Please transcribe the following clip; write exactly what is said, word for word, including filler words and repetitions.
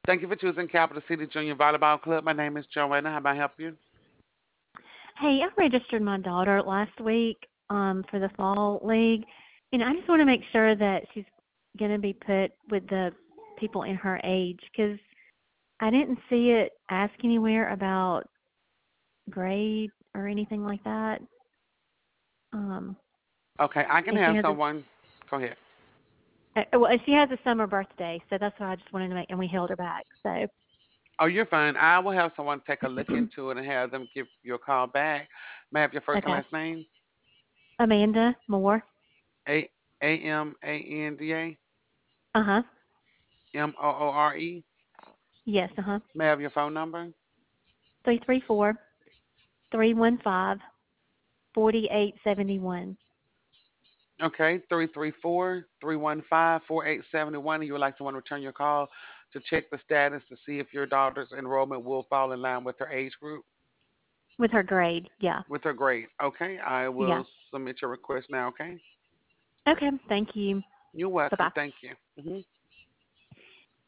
Thank you for choosing Capital City Junior Volleyball Club. My name is Joanna. How may I help you? Hey, I registered my daughter last week um, for the fall league, and I just want to make sure that she's going to be put with the people in her age because I didn't see it ask anywhere about grade or anything like that. Um, Okay, I can and she have has a someone. Go ahead. uh, well, and she has a summer birthday, so that's why I just wanted to make, and we held her back. So Oh, you're fine. I will have someone take a look into it and have them give you a call back. May I have your first and okay, last name? Amanda Moore. A A M A N D A Uh huh. M O O R E. Yes. Uh huh. May I have your phone number? Three three four three one five forty eight seventy one. Okay, three three four, three one five, four eight seven one. And you would like someone to return your call to check the status to see if your daughter's enrollment will fall in line with her age group, With her grade, yeah. with her grade. Okay, I Yeah. will submit your request now, okay? Okay, thank you. You're Bye-bye. welcome. Thank you. hmm